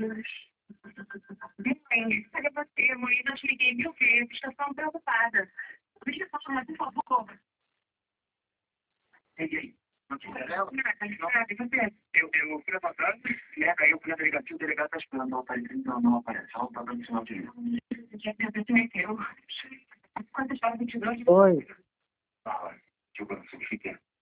Bem, cadê você, Moína? Eu te liguei 1000 vezes, estou tão preocupada. Deixa eu só chamar, por favor. E aí? Não te entendeu? Nada, e você? Eu fui passando, né? Aí eu fui na delegacia, o delegado tá esperando, não aparece, não aparece. Ela não tá dando sinal de vida. Você meteu. Quantas horas 22? Oi. Ah, que eu substituí.